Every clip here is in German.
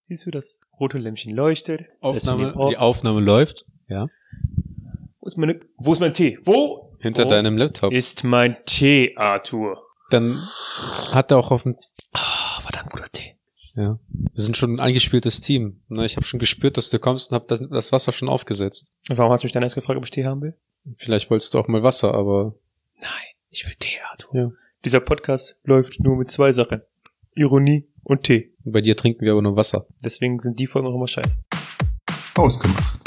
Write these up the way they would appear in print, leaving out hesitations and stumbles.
Siehst du, das rote Lämpchen leuchtet. Die Aufnahme läuft. Ja. Wo ist mein Tee? Wo? Hinter deinem Laptop. Ist mein Tee, Arthur. Dann hat er auch auf dem... verdammt guter Tee. Ja. Wir sind schon ein eingespieltes Team. Ich habe schon gespürt, dass du kommst und habe das Wasser schon aufgesetzt. Und warum hast du mich dann erst gefragt, ob ich Tee haben will? Vielleicht wolltest du auch mal Wasser, aber... Nein, ich will Tee, Arthur. Ja. Dieser Podcast läuft nur mit 2 Sachen. Ironie und Tee. Bei dir trinken wir aber nur Wasser. Deswegen sind die Folgen auch immer scheiße. Ausgemacht.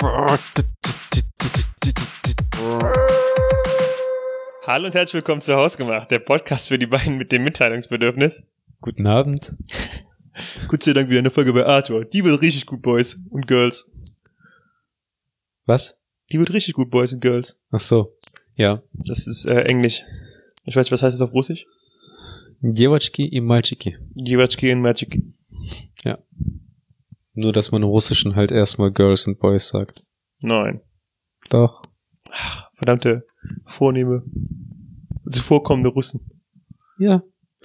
Hallo und herzlich willkommen zu Hausgemacht, der Podcast für die beiden mit dem Mitteilungsbedürfnis. Guten Abend. Gott sei Dank wieder eine Folge bei Arthur. Die wird richtig gut, Boys und Girls. Was? Die wird richtig gut, Boys und Girls. Ach so. Ja. Das ist Englisch. Ich weiß nicht, was heißt das auf Russisch? Девочки и мальчики. Девочки und Machiki. Ja. Nur, dass man im Russischen halt erstmal Girls und Boys sagt. Nein. Doch. Verdammte, vornehme, zuvorkommende Russen. Ja.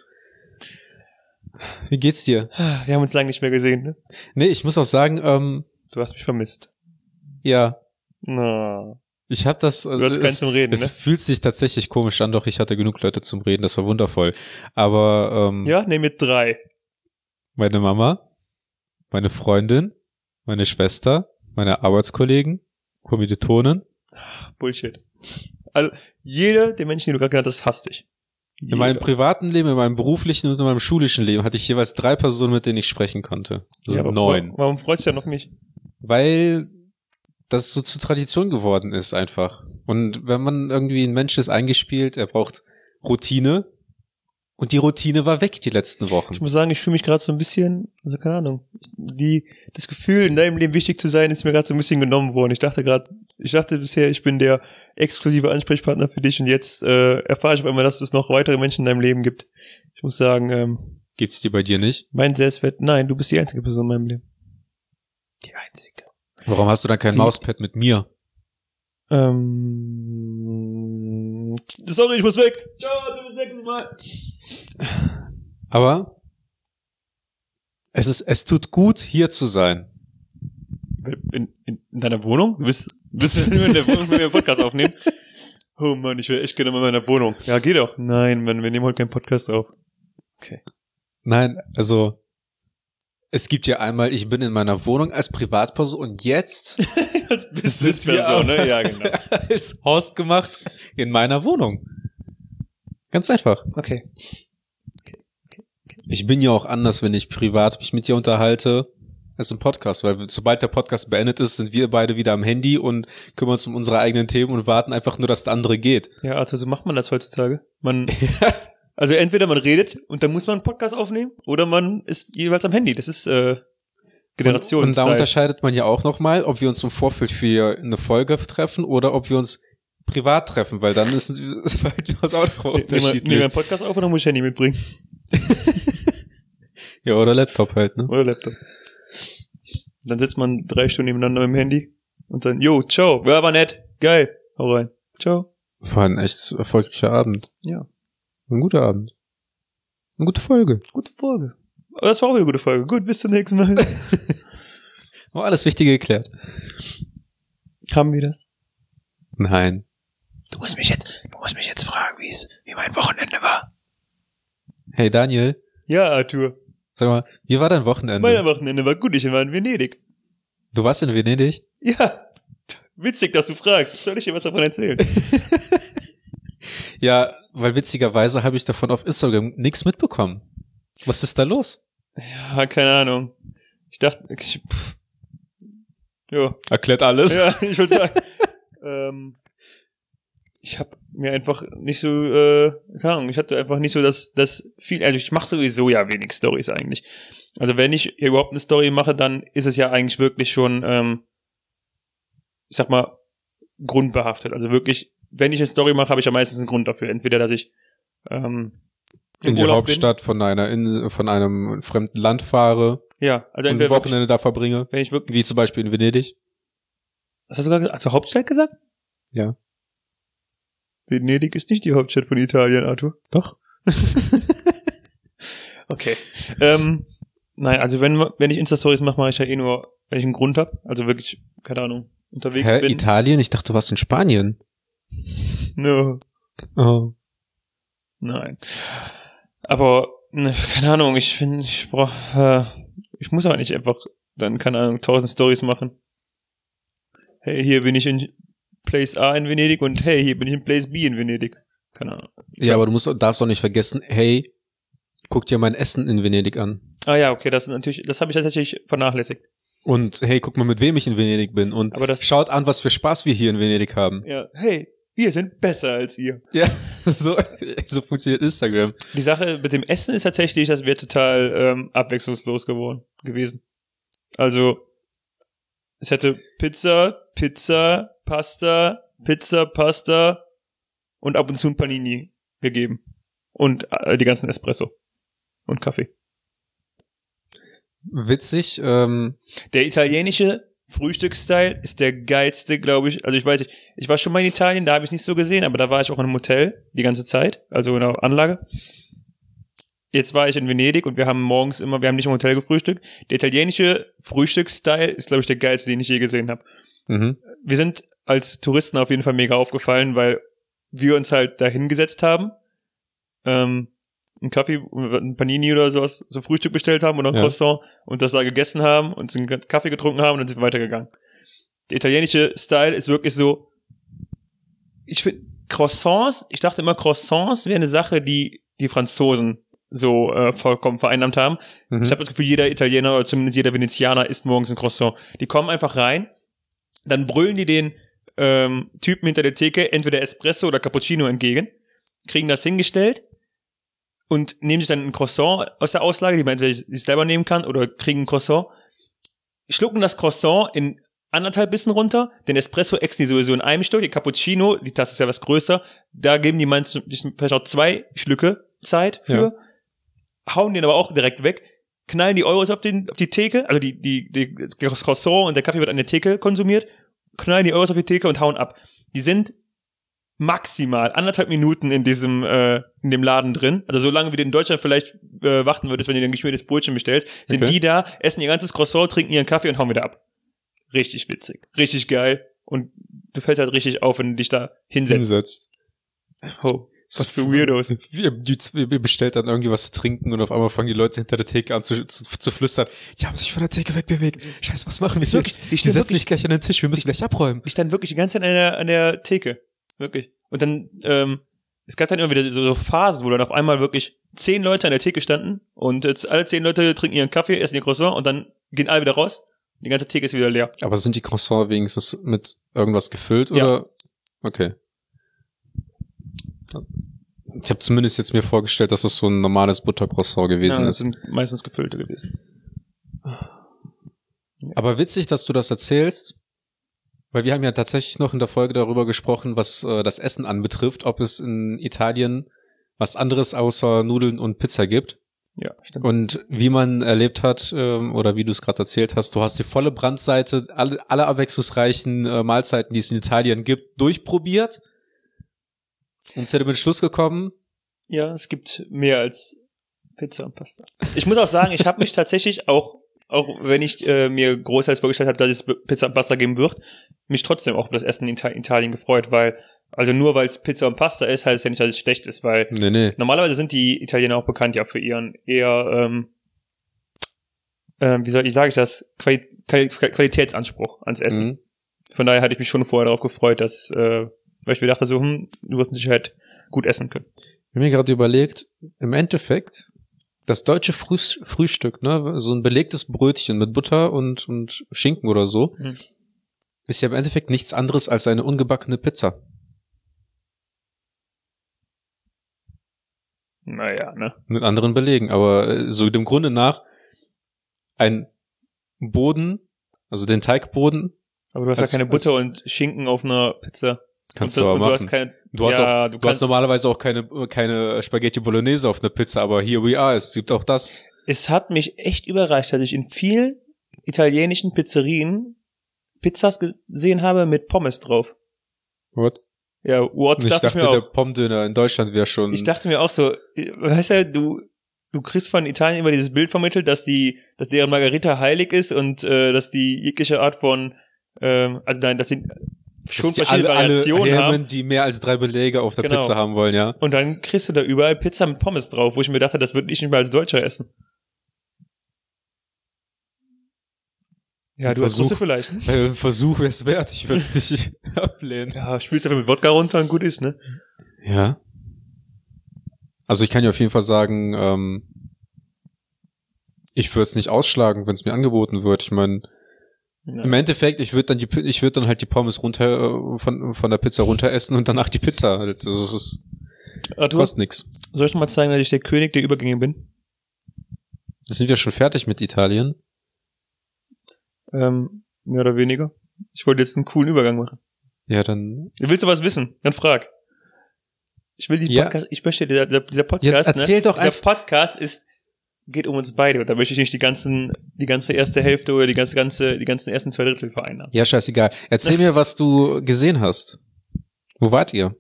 Wie geht's dir? Wir haben uns lange nicht mehr gesehen, ne? Nee, ich muss auch sagen, Du hast mich vermisst. ja. Na. Ich habe das, also Du hattest keinen zum Reden, es ne? fühlt sich tatsächlich komisch an, doch ich hatte genug Leute zum Reden, das war wundervoll. Aber Ja, nehm mit 3. meine Mama, meine Freundin, meine Schwester, meine Arbeitskollegen, Kommilitonen. Bullshit. Also, jeder der Menschen, die du gerade genannt hast, hasst dich. In meinem privaten Leben, in meinem beruflichen und in meinem schulischen Leben hatte ich jeweils 3 Personen, mit denen ich sprechen konnte. Das sind 9. Warum freust du dich ja noch mich? Weil das so zur Tradition geworden ist einfach. Und wenn man irgendwie ein Mensch ist eingespielt, er braucht Routine. Und die Routine war weg die letzten Wochen. Ich muss sagen, ich fühle mich gerade so ein bisschen, also keine Ahnung, das Gefühl, in deinem Leben wichtig zu sein, ist mir gerade so ein bisschen genommen worden. Ich dachte bisher, ich bin der exklusive Ansprechpartner für dich und jetzt erfahre ich auf einmal, dass es noch weitere Menschen in deinem Leben gibt. Ich muss sagen, Gibt's die bei dir nicht? mein Selbstwert, nein, du bist die einzige Person in meinem Leben. Die einzige. Warum hast du dann kein Mauspad mit mir? Sorry, ich muss weg. Ciao, bis nächstes Mal. Aber es tut gut, hier zu sein. In deiner Wohnung? Du bist in der Wohnung, wenn wir einen Podcast aufnehmen? Oh Mann, ich will echt gerne mal in meiner Wohnung. Ja, geh doch. Nein, Mann, wir nehmen heute keinen Podcast auf. Okay. Nein, also es gibt ja einmal, ich bin in meiner Wohnung als Privatperson und jetzt Als Businessperson, ne? Ja, genau. ist Hausgemacht in meiner Wohnung. Ganz einfach. Okay. Ich bin ja auch anders, wenn ich privat mich mit dir unterhalte, als im Podcast, weil sobald der Podcast beendet ist, sind wir beide wieder am Handy und kümmern uns um unsere eigenen Themen und warten einfach nur, dass der andere geht. Ja, also so macht man das heutzutage. Also entweder man redet und dann muss man einen Podcast aufnehmen oder man ist jeweils am Handy. Das ist Generation. Und da unterscheidet man ja auch nochmal, ob wir uns im Vorfeld für eine Folge treffen oder ob wir uns privat treffen, weil dann ist das auch noch unterschiedlich. Nehmen wir einen Podcast auf oder muss ich Handy mitbringen? Ja, oder Laptop halt, ne? Oder Laptop. Dann sitzt man 3 Stunden nebeneinander im Handy und dann, jo, ciao, ja, war nett, geil, hau rein, ciao. War ein echt erfolgreicher Abend. Ja. Ein guter Abend. Eine gute Folge. Gute Folge. Aber das war auch eine gute Folge. Gut, bis zum nächsten Mal. Haben alles Wichtige geklärt. Haben wir das? Nein. Du musst mich jetzt fragen, wie mein Wochenende war. Hey Daniel, Ja, Arthur. sag mal, wie war dein Wochenende? Mein Wochenende war gut, ich war in Venedig. Du warst in Venedig? Ja. Witzig, dass du fragst. Soll ich dir was davon erzählen? Ja, weil witzigerweise habe ich davon auf Instagram nichts mitbekommen. Was ist da los? Ja, keine Ahnung. Ich dachte, ja. Erklärt alles. Ja, ich würde sagen, ich habe mir einfach nicht so, keine Ahnung, ich hatte einfach nicht so das viel, also ich mache sowieso ja wenig Storys eigentlich. Also wenn ich hier überhaupt eine Story mache, dann ist es ja eigentlich wirklich schon, ich sag mal, grundbehaftet. Also wirklich, wenn ich eine Story mache, habe ich ja meistens einen Grund dafür. Entweder, dass ich in die Hauptstadt von einem fremden Land fahre. Ja, also und ein Wochenende da verbringe. Wenn ich wirklich, wie zum Beispiel in Venedig. was hast du gerade gesagt? Hast du Hauptstadt gesagt? Ja. Venedig ist nicht die Hauptstadt von Italien, Arthur. Doch. Okay. Nein, also wenn ich Insta-Stories mache ich ja eh nur, wenn ich einen Grund habe. Also wirklich, keine Ahnung, unterwegs bin. Italien? Ich dachte, du warst in Spanien. No. Oh. Nein. Aber, keine Ahnung, ich finde, ich muss aber nicht einfach dann, keine Ahnung, 1000 Stories machen. Hey, hier bin ich in Place A in Venedig und hey, hier bin ich in Place B in Venedig. Keine Ahnung. Ja, aber darfst auch nicht vergessen, hey, guck dir mein Essen in Venedig an. Ah ja, okay, das habe ich tatsächlich vernachlässigt. Und hey, guck mal, mit wem ich in Venedig bin. Und aber schaut an, was für Spaß wir hier in Venedig haben. Ja, hey, wir sind besser als ihr. Ja, so funktioniert Instagram. Die Sache mit dem Essen ist tatsächlich, das wäre total abwechslungslos gewesen. Also, es hätte Pizza, Pasta und ab und zu ein Panini gegeben. Und die ganzen Espresso und Kaffee. Witzig. Der italienische Frühstücksstyle ist der geilste, glaube ich. Also ich weiß nicht, ich war schon mal in Italien, da habe ich es nicht so gesehen, aber da war ich auch in einem Hotel die ganze Zeit, also in einer Anlage. Jetzt war ich in Venedig und wir haben nicht im Hotel gefrühstückt. Der italienische Frühstücksstyle ist, glaube ich, der geilste, den ich je gesehen habe. Mhm. Wir sind als Touristen auf jeden Fall mega aufgefallen, weil wir uns halt da hingesetzt haben, einen Kaffee, ein Panini oder sowas, so Frühstück bestellt haben oder ein Croissant und das da gegessen haben und einen Kaffee getrunken haben und dann sind wir weitergegangen. Der italienische Style ist wirklich so, ich finde ich dachte immer Croissants wäre eine Sache, die Franzosen so vollkommen vereinnahmt haben. Mhm. Ich habe das Gefühl, jeder Italiener oder zumindest jeder Venezianer isst morgens ein Croissant. Die kommen einfach rein, dann brüllen die den Typen hinter der Theke entweder Espresso oder Cappuccino entgegen, kriegen das hingestellt und nehmen sich dann ein Croissant aus der Auslage, die man entweder sich selber nehmen kann, oder kriegen ein Croissant, schlucken das Croissant in 1,5 Bissen runter, den Espresso exen die sowieso in einem Stück, die Cappuccino, die Tasse ist ja was größer, da geben die meistens vielleicht auch 2 Schlücke Zeit für, hauen den aber auch direkt weg, knallen die Euros auf die Theke, also das Croissant und der Kaffee wird an der Theke konsumiert, knallen die Euros auf die Theke und hauen ab. Die sind maximal 1,5 Minuten in dem Laden drin. Also so lange, wie du in Deutschland vielleicht warten würdest, wenn du dir ein geschmiertes Brötchen bestellst, sind die da, essen ihr ganzes Croissant, trinken ihren Kaffee und hauen wieder ab. Richtig witzig. Richtig geil. Und du fällst halt richtig auf, wenn du dich da hinsetzt. Oh, was für Weirdos. Wir bestellt dann irgendwie was zu trinken und auf einmal fangen die Leute hinter der Theke an zu flüstern. Die haben sich von der Theke wegbewegt. Scheiße, was machen wir jetzt? Die setzen sich gleich an den Tisch, wir müssen gleich abräumen. Ich stand wirklich die ganze Zeit an der Theke. Wirklich. Und dann, es gab dann immer wieder so Phasen, wo dann auf einmal wirklich 10 Leute an der Theke standen und jetzt alle 10 Leute trinken ihren Kaffee, essen ihr Croissant und dann gehen alle wieder raus. Die ganze Theke ist wieder leer. Aber sind die Croissants wenigstens mit irgendwas gefüllt, oder? Ja. Okay. Ich habe zumindest jetzt mir vorgestellt, dass es so ein normales Buttercroissant gewesen ist. Das sind meistens gefüllte gewesen. Aber witzig, dass du das erzählst, weil wir haben ja tatsächlich noch in der Folge darüber gesprochen, was das Essen anbetrifft, ob es in Italien was anderes außer Nudeln und Pizza gibt. Ja, stimmt. Und wie man erlebt hat, oder wie du es gerade erzählt hast, du hast die volle Brandseite, alle abwechslungsreichen Mahlzeiten, die es in Italien gibt, durchprobiert und sind mit Schluss gekommen. Ja, es gibt mehr als Pizza und Pasta. Ich muss auch sagen, ich habe mich tatsächlich auch wenn ich mir großteils vorgestellt habe, dass es Pizza und Pasta geben wird, mich trotzdem auch auf das Essen in Italien gefreut, weil, also nur weil es Pizza und Pasta ist, heißt es ja nicht, dass es schlecht ist, weil normalerweise sind die Italiener auch bekannt ja für ihren eher, wie sage ich das, Qualitätsanspruch ans Essen. Mhm. Von daher hatte ich mich schon vorher darauf gefreut, dass, weil ich mir dachte so, du wirst mit Sicherheit gut essen können. Ich habe mir gerade überlegt, im Endeffekt, das deutsche Frühstück, ne, so ein belegtes Brötchen mit Butter und Schinken oder so, ist ja im Endeffekt nichts anderes als eine ungebackene Pizza. Naja, ne? Mit anderen Belegen, aber so dem Grunde nach ein Boden, also den Teigboden. Aber du hast ja keine Butter und Schinken auf einer Pizza. Kannst du aber machen. Du hast normalerweise auch keine Spaghetti Bolognese auf einer Pizza, aber here we are, es gibt auch das. Es hat mich echt überrascht, dass ich in vielen italienischen Pizzerien Pizzas gesehen habe mit Pommes drauf. What? Ja, what? Ich dachte, der Pommdöner in Deutschland wäre schon... Ich dachte mir auch so, weißt du, du du kriegst von Italien immer dieses Bild vermittelt, dass deren Margarita heilig ist und dass die jegliche Art von also nein, dass sie schon verschiedene Variationen alle haben, die mehr als 3 Beläge auf der Genau. Pizza haben wollen, ja. Und dann kriegst du da überall Pizza mit Pommes drauf, wo ich mir dachte, das würde ich nicht mal als Deutscher essen. Ja, du hast Russe vielleicht, ne? Versuch wär's wert, ich würde es nicht ablehnen. Ja, spielst einfach mit Wodka runter und gut ist, ne? Ja. Also ich kann dir auf jeden Fall sagen, ich würde es nicht ausschlagen, wenn es mir angeboten wird. Ich meine, im Endeffekt, ich würde dann halt die Pommes runter von der Pizza runter essen und danach die Pizza halt. Das ist kostet nix. Soll ich noch mal zeigen, dass ich der König der Übergänge bin? Sind wir schon fertig mit Italien? Mehr oder weniger. Ich wollte jetzt einen coolen Übergang machen. Ja, dann. Willst du was wissen? Dann frag. Ich will ich möchte, dieser Podcast, ja, erzähl doch dieser Podcast geht um uns beide und da möchte ich nicht die ganze erste Hälfte oder die ganzen ersten 2 Drittel vereinnahmen. Ja, scheißegal. Erzähl mir, was du gesehen hast. Wo wart ihr?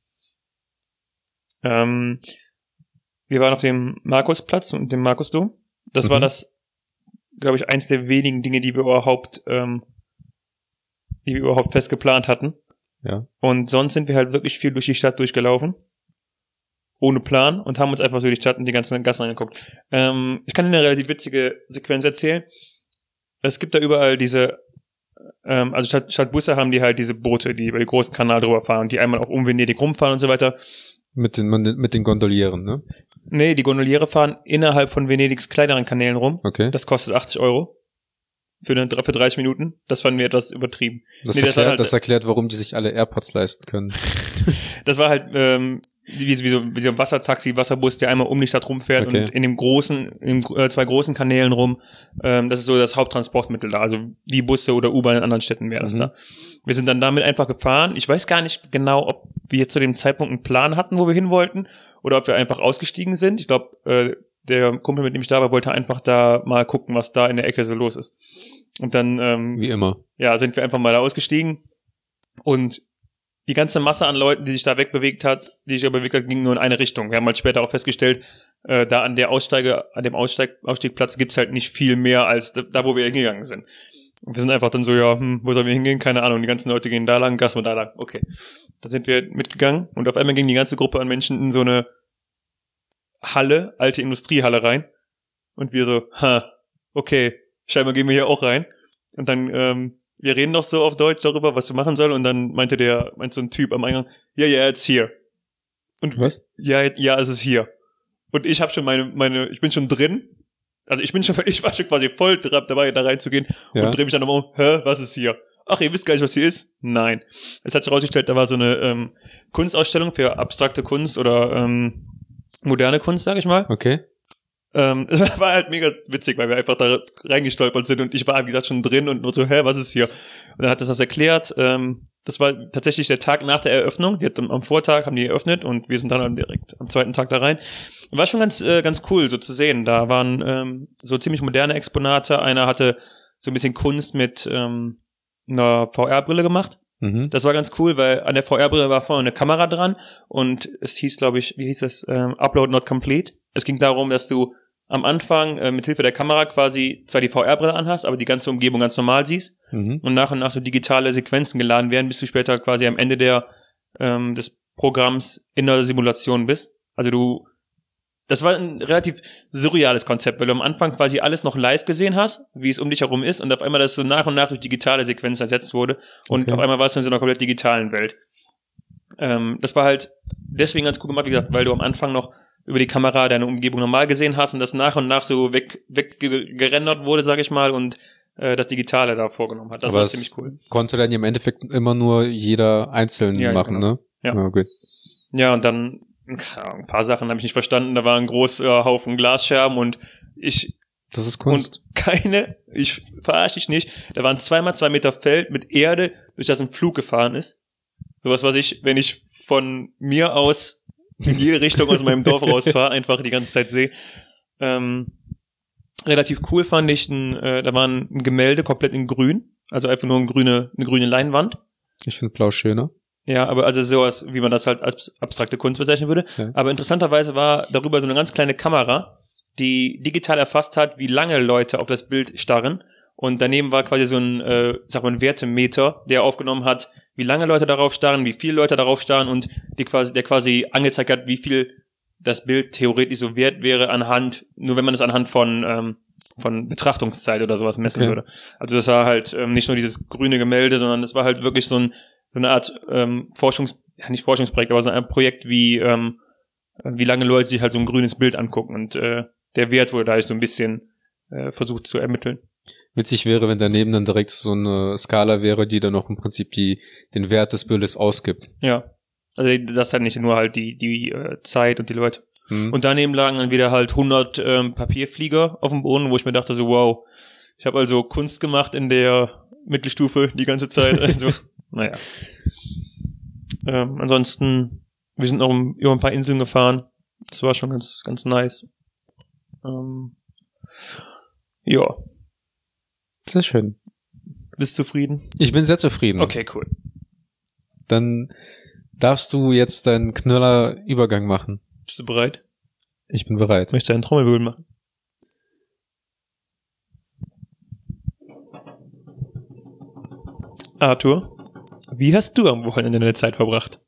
Wir waren auf dem Markusplatz und dem Markusdom. Das war das, glaube ich, eins der wenigen Dinge, die wir überhaupt fest geplant hatten. Ja. Und sonst sind wir halt wirklich viel durch die Stadt durchgelaufen. Ohne Plan und haben uns einfach so die Stadt und die ganzen Gassen angeguckt. Ich kann Ihnen eine relativ witzige Sequenz erzählen. Es gibt da überall diese, also statt Busse haben die halt diese Boote, die über den großen Kanal drüber fahren, die einmal auch um Venedig rumfahren und so weiter. Mit den Gondolieren, ne? Nee, die Gondoliere fahren innerhalb von Venedigs kleineren Kanälen rum. Okay. Das kostet 80 €. Für 30 Minuten. Das fanden wir etwas übertrieben. Das erklärt, warum die sich alle AirPods leisten können. Das war halt wie so ein Wassertaxi, Wasserbus, der einmal um die Stadt rumfährt und in dem 2 großen Kanälen rum. Das ist so das Haupttransportmittel da. Also wie Busse oder U-Bahn in anderen Städten wäre das da. Wir sind dann damit einfach gefahren. Ich weiß gar nicht genau, ob wir zu dem Zeitpunkt einen Plan hatten, wo wir hin wollten, oder ob wir einfach ausgestiegen sind. Ich glaube, der Kumpel, mit dem ich da war, wollte einfach da mal gucken, was da in der Ecke so los ist. Und dann wie immer. Ja, sind wir einfach mal da ausgestiegen und die ganze Masse an Leuten, die sich da wegbewegt hat, ging nur in eine Richtung. Wir haben halt später auch festgestellt, da an dem Ausstiegplatz gibt's halt nicht viel mehr als da, wo wir hingegangen sind. Und wir sind einfach dann so, ja, wo sollen wir hingehen? Keine Ahnung, die ganzen Leute gehen da lang, Gas und da lang. Okay. Dann sind wir mitgegangen und auf einmal ging die ganze Gruppe an Menschen in so eine Halle, alte Industriehalle rein. Und wir so, okay, scheinbar gehen wir hier auch rein. Und dann, wir reden noch so auf Deutsch darüber, was wir machen sollen. Und dann meinte so ein Typ am Eingang, ja, it's here. Und was? Ja, es ist hier. Und ich habe schon ich bin schon drin. Also ich war schon quasi voll dabei, da reinzugehen. Und drehe mich dann nochmal um, was ist hier? Ach, ihr wisst gar nicht, was hier ist? Nein. Es hat sich herausgestellt, da war so eine Kunstausstellung für abstrakte Kunst oder moderne Kunst, sag ich mal. Okay. Es war halt mega witzig, weil wir einfach da reingestolpert sind und ich war, wie gesagt, schon drin und nur so, was ist hier? Und dann hat das erklärt, das war tatsächlich der Tag nach der Eröffnung, am Vortag haben die eröffnet und wir sind dann direkt am zweiten Tag da rein. War schon ganz cool, so zu sehen. Da waren so ziemlich moderne Exponate, einer hatte so ein bisschen Kunst mit einer VR-Brille gemacht. Das war ganz cool, weil an der VR-Brille war vorne eine Kamera dran und es hieß, glaube ich, Upload not complete. Es ging darum, dass du am Anfang mit Hilfe der Kamera quasi zwar die VR-Brille anhast, aber die ganze Umgebung ganz normal siehst und nach so digitale Sequenzen geladen werden, bis du später quasi am Ende des Programms in der Simulation bist. Also das war ein relativ surreales Konzept, weil du am Anfang quasi alles noch live gesehen hast, wie es um dich herum ist und auf einmal das so nach und nach durch digitale Sequenzen ersetzt wurde und auf einmal war es in so einer komplett digitalen Welt. Das war halt deswegen ganz cool gemacht, wie gesagt, weil du am Anfang noch über die Kamera deine Umgebung normal gesehen hast und das nach und nach so weggerendert wurde, sag ich mal, und das Digitale da vorgenommen hat. Das war ziemlich cool. Konnte dann im Endeffekt immer nur jeder einzeln machen, genau. Ne? Ja. Okay. Ja, und dann ein paar Sachen habe ich nicht verstanden. Da war ein großer Haufen Glasscherben und das ist Kunst. Und ich verarsche dich nicht, da waren 2x2 Meter Feld mit Erde, durch das ein Flug gefahren ist. Sowas, was ich, wenn ich von mir aus in jede Richtung aus meinem Dorf rausfahre, einfach die ganze Zeit sehe. Relativ cool fand ich, da war ein Gemälde komplett in grün, also einfach nur eine grüne Leinwand. Ich finde Blau schöner. Ja, aber also sowas, wie man das halt als abstrakte Kunst bezeichnen würde. Ja. Aber interessanterweise war darüber so eine ganz kleine Kamera, die digital erfasst hat, wie lange Leute auf das Bild starren. Und daneben war quasi so ein, ein Wertemeter, der aufgenommen hat, wie lange Leute darauf starren, wie viele Leute darauf starren und der quasi angezeigt hat, wie viel das Bild theoretisch so wert wäre nur wenn man es anhand von Betrachtungszeit oder sowas messen würde. Also das war halt nicht nur dieses grüne Gemälde, sondern es war halt wirklich so eine Art nicht Forschungsprojekt, aber so ein Projekt wie lange Leute sich halt so ein grünes Bild angucken und der Wert wurde da so ein bisschen versucht zu ermitteln. Witzig wäre, wenn daneben dann direkt so eine Skala wäre, die dann noch im Prinzip den Wert des Bildes ausgibt. Ja. Also das dann nicht nur halt die Zeit und die Leute. Und daneben lagen dann wieder halt 100 Papierflieger auf dem Boden, wo ich mir dachte so, wow, ich habe also Kunst gemacht in der Mittelstufe die ganze Zeit. Also, naja. Ansonsten, wir sind noch über ein paar Inseln gefahren. Das war schon ganz, ganz nice. Ja. Sehr schön. Bist du zufrieden? Ich bin sehr zufrieden. Okay, cool. Dann darfst du jetzt deinen Knüller-Übergang machen. Bist du bereit? Ich bin bereit. Möchtest du einen Trommelwirbel machen? Arthur, wie hast du am Wochenende deine Zeit verbracht?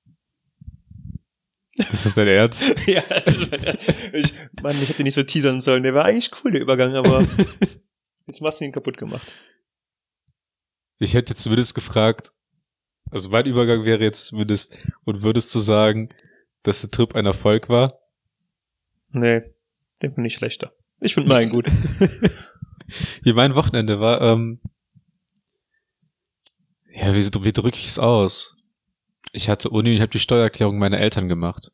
Das ist dein Ernst? Ja, das ist mein Ernst. Ich hätte nicht so teasern sollen. Der war eigentlich cool, der Übergang, aber jetzt hast du ihn kaputt gemacht. Ich hätte zumindest gefragt, also mein Übergang wäre jetzt zumindest, und würdest du sagen, dass der Trip ein Erfolg war? Nee, der bin nicht schlechter. Ich finde meinen gut. Hier, mein Wochenende war, ja, wie drücke ich es aus? Ich hatte Uni und ich habe die Steuererklärung meiner Eltern gemacht.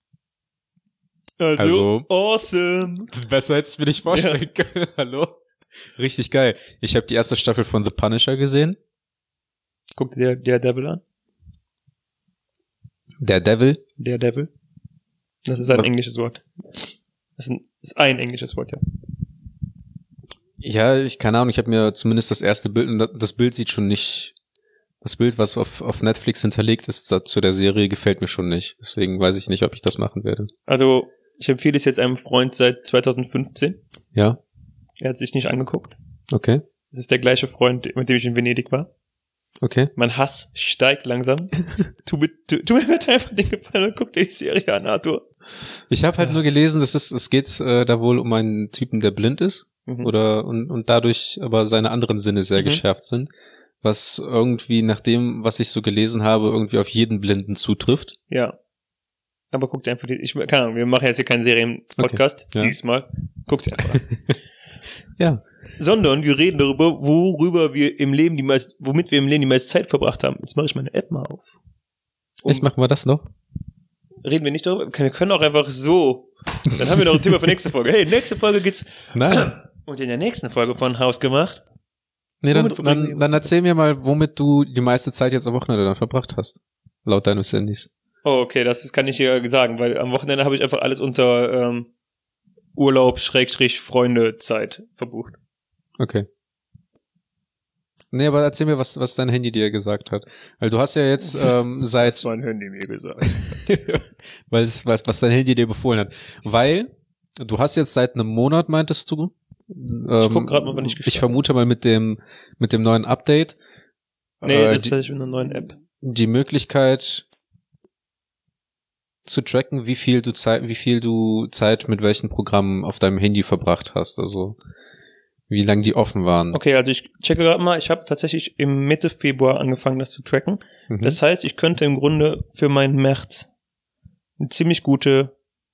Also awesome. Besser hättest du mir nicht vorstellen können. Hallo? Richtig geil. Ich habe die erste Staffel von The Punisher gesehen. Guck dir der Devil an. Der Devil? Der Devil. Das ist ein englisches Wort. Das ist ein englisches Wort, ja. Ja, keine Ahnung, ich habe mir zumindest das erste Bild, und das Bild sieht schon nicht, das Bild, was auf Netflix hinterlegt ist zu der Serie, gefällt mir schon nicht. Deswegen weiß ich nicht, ob ich das machen werde. Also, ich empfehle es jetzt einem Freund seit 2015. Ja. Er hat sich nicht angeguckt. Okay. Das ist der gleiche Freund, mit dem ich in Venedig war. Okay. Mein Hass steigt langsam. Tu mir bitte einfach den Gefallen und guck dir die Serie an, Arthur. Ich habe halt nur gelesen, es geht da wohl um einen Typen, der blind ist. Und dadurch aber seine anderen Sinne sehr geschärft sind. Was irgendwie nach dem, was ich so gelesen habe, irgendwie auf jeden Blinden zutrifft. Ja. Aber guck dir einfach keine Ahnung, wir machen jetzt hier keinen Serienpodcast, diesmal. Guck dir einfach an. Ja. Sondern wir reden darüber, womit wir im Leben die meiste Zeit verbracht haben. Jetzt mache ich meine App mal auf. Ich mach mal das noch. Reden wir nicht darüber? Wir können auch einfach so. Dann haben wir noch ein Thema für nächste Folge. Hey, nächste Folge geht's. Nein. Und in der nächsten Folge von Hausgemacht. Nee, dann erzähl mir mal, womit du die meiste Zeit jetzt am Wochenende dann verbracht hast. Laut deines Handys. Oh, okay, das kann ich hier sagen, weil am Wochenende habe ich einfach alles unter Urlaub-Freunde-Zeit verbucht. Okay. Nee, aber erzähl mir, was dein Handy dir gesagt hat. Weil du hast ja jetzt seit... Was mein Handy mir gesagt. was dein Handy dir befohlen hat. Weil du hast jetzt seit einem Monat, meintest du? Ich guck gerade mal, wann ich gestartet. Ich vermute mal mit dem neuen Update. Nee, das ist tatsächlich mit einer neuen App. Die Möglichkeit zu tracken, wie viel du Zeit mit welchen Programmen auf deinem Handy verbracht hast. Also wie lange die offen waren. Okay, also ich checke gerade mal, ich habe tatsächlich im Mitte Februar angefangen, das zu tracken. Das heißt, ich könnte im Grunde für meinen März eine ziemlich gute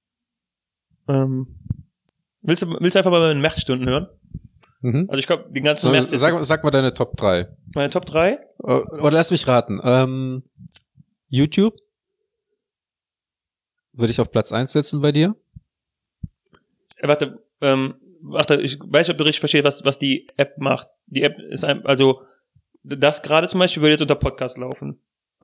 Willst du einfach mal meine Märzstunden hören? Also ich glaube, den ganzen März... Sag mal deine Top 3. Meine Top 3? Oder lass mich raten. YouTube würde ich auf Platz 1 setzen bei dir. Warte, ich weiß nicht, ob du richtig verstehst, was die App macht. Die App ist also das gerade zum Beispiel würde jetzt unter Podcast laufen.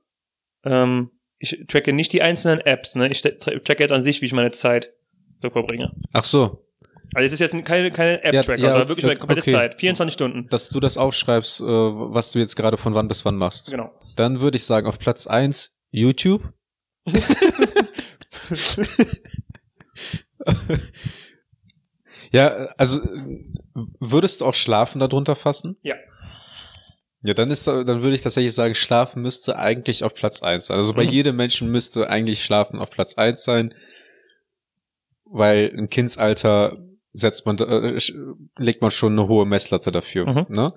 Ich tracke nicht die einzelnen Apps, ne? Ich tracke jetzt an sich, wie ich meine Zeit so verbringe. Ach so. Also es ist jetzt keine App-Tracker, sondern wirklich meine komplette Zeit. 24 Stunden. Dass du das aufschreibst, was du jetzt gerade von wann bis wann machst. Genau. Dann würde ich sagen, auf Platz 1 YouTube. Ja, also würdest du auch Schlafen darunter fassen? Ja. Ja, dann würde ich tatsächlich sagen, Schlafen müsste eigentlich auf Platz 1 sein. Also bei jedem Menschen müsste eigentlich Schlafen auf Platz 1 sein, weil im Kindsalter legt man schon eine hohe Messlatte dafür, ne?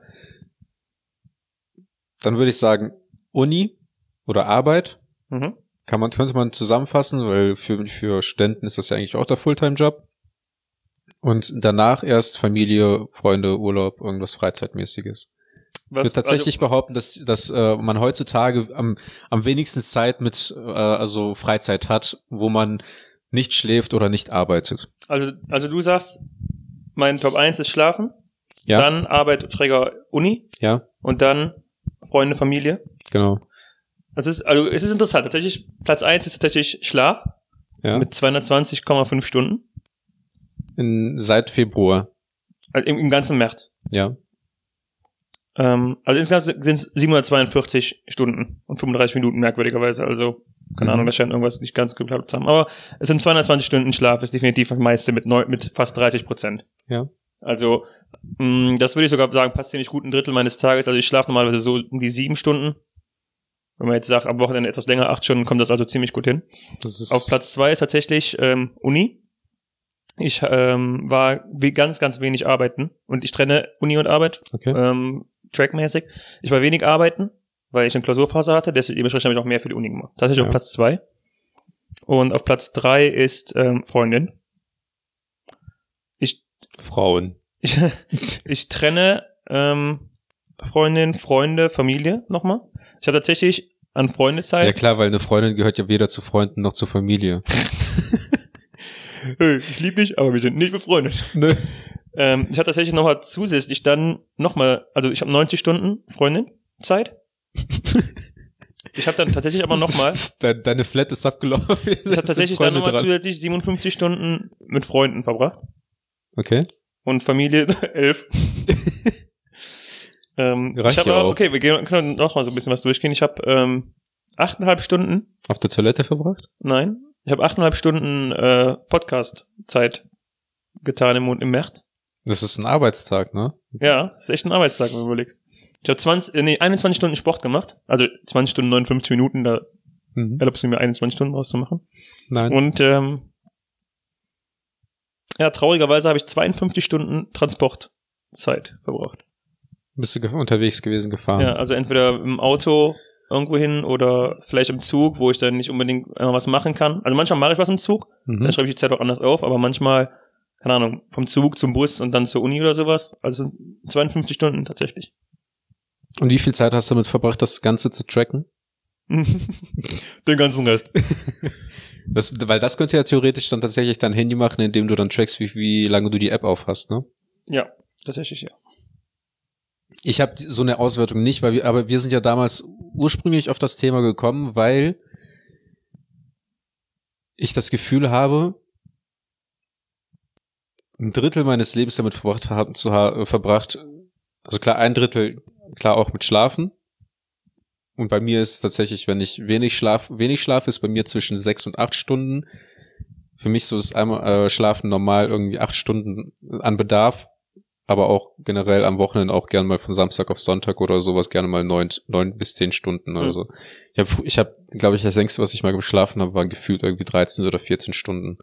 Dann würde ich sagen, Uni oder Arbeit könnte man zusammenfassen, weil für Studenten ist das ja eigentlich auch der Fulltime-Job. Und danach erst Familie, Freunde, Urlaub, irgendwas Freizeitmäßiges. Ich würde tatsächlich behaupten, dass man heutzutage am wenigsten Zeit mit also Freizeit hat, wo man nicht schläft oder nicht arbeitet. Also du sagst, mein Top 1 ist Schlafen, Ja. dann Arbeit, Träger, Uni Ja, und dann Freunde, Familie. genau. Es ist interessant. Tatsächlich, Platz 1 ist tatsächlich Schlaf Ja. mit 220,5 Stunden. Seit Februar. Also im ganzen März. Ja. Also insgesamt sind es 742 Stunden und 35 Minuten, merkwürdigerweise. Also, keine Ahnung, das scheint irgendwas nicht ganz geklappt zu haben. Aber es sind 220 Stunden Schlaf, ist definitiv das meiste mit fast 30%. Ja. Also, das würde ich sogar sagen, passt ziemlich gut ein Drittel meines Tages. Also ich schlafe normalerweise so um die 7 Stunden. Wenn man jetzt sagt, am Wochenende etwas länger, 8 Stunden, kommt das also ziemlich gut hin. Das ist Auf Platz 2 ist tatsächlich Uni. Ich war ganz, ganz wenig arbeiten und ich trenne Uni und Arbeit. okay. Trackmäßig. Ich war wenig arbeiten, weil ich eine Klausurphase hatte, deswegen dementsprechend habe ich auch mehr für die Uni gemacht. Tatsächlich Ja. auf Platz 2. Und auf Platz 3 ist Freundin. Frauen. Ich trenne Freundin, Freunde, Familie nochmal. Ich habe tatsächlich an Freundezeit. Ja klar, weil eine Freundin gehört ja weder zu Freunden noch zur Familie. Hey, ich liebe dich, aber wir sind nicht befreundet. Nö. Ich habe tatsächlich nochmal zusätzlich dann nochmal, also ich habe 90 Stunden Freundin Zeit. Ich habe dann tatsächlich aber nochmal, Deine Flat ist abgelaufen. ich habe tatsächlich dann nochmal zusätzlich 57 Stunden mit Freunden verbracht. Okay. Und Familie 11. Reicht ich habe ja aber, auch. okay, können noch mal so ein bisschen was durchgehen. Ich habe 8,5 Stunden, Auf der Toilette verbracht? nein, ich habe 8,5 Stunden Podcast-Zeit getan im März. Das ist ein Arbeitstag, ne? Ja, das ist echt ein Arbeitstag, wenn du überlegst. Ich habe 21 Stunden Sport gemacht, also 20 Stunden 59 Minuten, da erlaubst du mir 21 Stunden rauszumachen. Nein. Und ja, traurigerweise habe ich 52 Stunden Transportzeit verbraucht. Bist du unterwegs gewesen, gefahren? Ja, also entweder im Auto irgendwo hin oder vielleicht im Zug, wo ich dann nicht unbedingt was machen kann. Also manchmal mache ich was im Zug, dann schreibe ich die Zeit auch anders auf, aber manchmal, keine Ahnung, vom Zug zum Bus und dann zur Uni oder sowas. Also sind 52 Stunden tatsächlich. Und wie viel Zeit hast du damit verbracht, das Ganze zu tracken? Den ganzen Rest. Weil das könnte ja theoretisch dann tatsächlich dein Handy machen, indem du dann trackst, wie lange du die App aufhast, ne? Ja, tatsächlich, ja. Ich habe so eine Auswertung nicht, aber wir sind ja damals ursprünglich auf das Thema gekommen, weil ich das Gefühl habe, ein Drittel meines Lebens damit verbracht, also klar, ein Drittel, klar auch mit Schlafen. Und bei mir ist es tatsächlich, wenn ich wenig Schlaf ist bei mir zwischen 6 und 8 Stunden. Für mich so ist einmal Schlafen normal irgendwie 8 Stunden an Bedarf, aber auch generell am Wochenende auch gerne mal von Samstag auf Sonntag oder sowas gerne mal 9 bis 10 Stunden oder so. Ich habe, glaube ich, das längste, was ich mal geschlafen habe, war gefühlt irgendwie 13 oder 14 Stunden.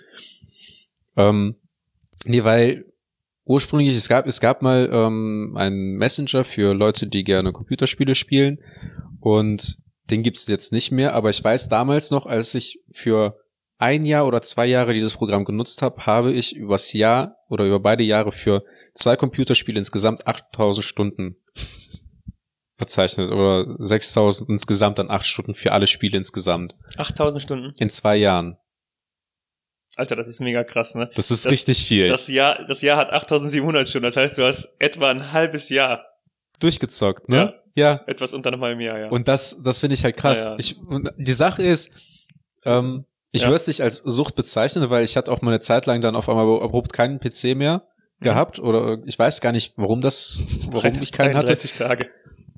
Nee, weil ursprünglich, es gab mal einen Messenger für Leute, die gerne Computerspiele spielen und den gibt's jetzt nicht mehr, aber ich weiß damals noch, als ich für 1 Jahr oder 2 Jahre dieses Programm genutzt habe, habe ich übers Jahr oder über beide Jahre für 2 Computerspiele insgesamt 8.000 Stunden verzeichnet oder 6.000 insgesamt an 8 Stunden für alle Spiele insgesamt. 8.000 Stunden. In 2 Jahren. Alter, das ist mega krass, ne? Das ist richtig viel. Das Jahr hat 8.700 Stunden, das heißt, du hast etwa ein halbes Jahr. Durchgezockt, ne? Ja. Etwas unter einem halben Jahr, ja. Und das finde ich halt krass. Ja, ja. Und die Sache ist, ich würde es nicht als Sucht bezeichnen, weil ich hatte auch mal eine Zeit lang dann auf einmal abrupt keinen PC mehr gehabt oder ich weiß gar nicht, warum ich keinen hatte. 33 Tage.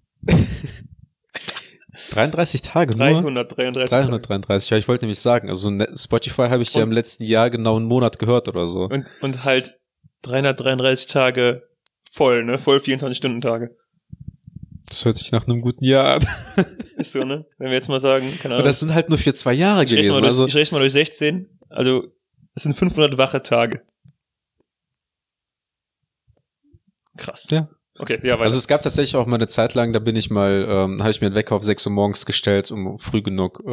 33 Tage nur? 333. Ja, ich wollte nämlich sagen, also Spotify habe ich ja im letzten Jahr genau einen Monat gehört oder so. Und halt 333 Tage voll, ne? Voll 24-Stunden-Tage. Das hört sich nach einem guten Jahr an. Ist so, ne? Wenn wir jetzt mal sagen, keine Ahnung. Aber das sind halt nur für 2 Jahre gewesen. Ich rechne mal durch 16. Also, es sind 500 wache Tage. Krass. Ja. Okay, ja, weiter. Also es gab tatsächlich auch mal eine Zeit lang, da bin ich mal, habe ich mir einen Wecker auf 6 Uhr morgens gestellt, um früh genug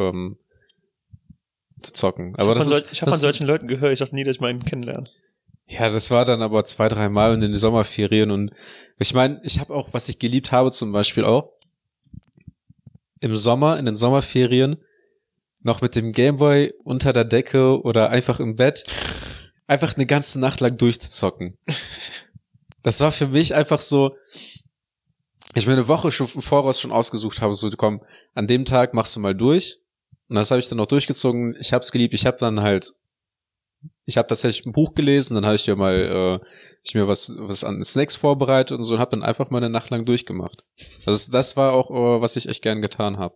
zu zocken. Aber ich habe von solchen Leuten gehört, ich dachte nie, dass ich mal einen kennenlerne. Ja, das war dann aber 2-3 Mal in den Sommerferien und ich meine, ich habe auch, was ich geliebt habe zum Beispiel auch, im Sommer, in den Sommerferien, noch mit dem Gameboy unter der Decke oder einfach im Bett, einfach eine ganze Nacht lang durchzuzocken. Das war für mich einfach so, ich mir eine Woche schon im Voraus schon ausgesucht habe, so komm, an dem Tag machst du mal durch. Und das habe ich dann auch durchgezogen. Ich habe es geliebt. Ich habe tatsächlich ein Buch gelesen, dann habe ich mir was an Snacks vorbereitet und so und habe dann einfach mal eine Nacht lang durchgemacht. Also das war auch, was ich echt gern getan habe.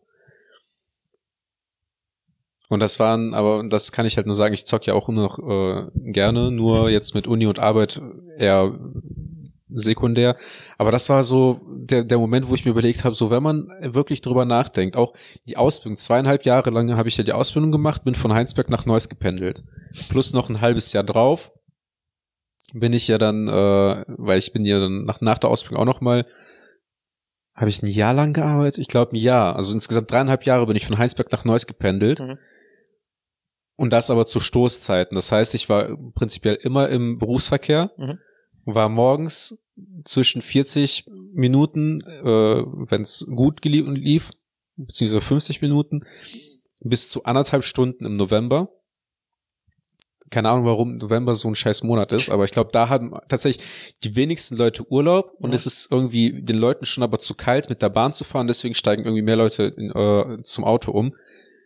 Und das kann ich halt nur sagen, ich zock ja auch immer noch gerne, nur jetzt mit Uni und Arbeit eher sekundär. Aber das war so der Moment, wo ich mir überlegt habe, so wenn man wirklich drüber nachdenkt, auch die Ausbildung, 2,5 Jahre lang habe ich ja die Ausbildung gemacht, bin von Heinsberg nach Neuss gependelt. Plus noch ein halbes Jahr drauf bin ich ja dann, weil ich bin ja dann nach der Ausbildung auch noch mal, habe ich ein Jahr lang gearbeitet? Ich glaube ein Jahr. Also insgesamt 3,5 Jahre bin ich von Heinsberg nach Neuss gependelt. Mhm. Und das aber zu Stoßzeiten. Das heißt, ich war prinzipiell immer im Berufsverkehr, war morgens zwischen 40 Minuten, wenn es gut lief, beziehungsweise 50 Minuten, bis zu 1,5 Stunden im November. Keine Ahnung, warum November so ein scheiß Monat ist, aber ich glaube, da haben tatsächlich die wenigsten Leute Urlaub und es ist irgendwie den Leuten schon aber zu kalt, mit der Bahn zu fahren, deswegen steigen irgendwie mehr Leute zum Auto um.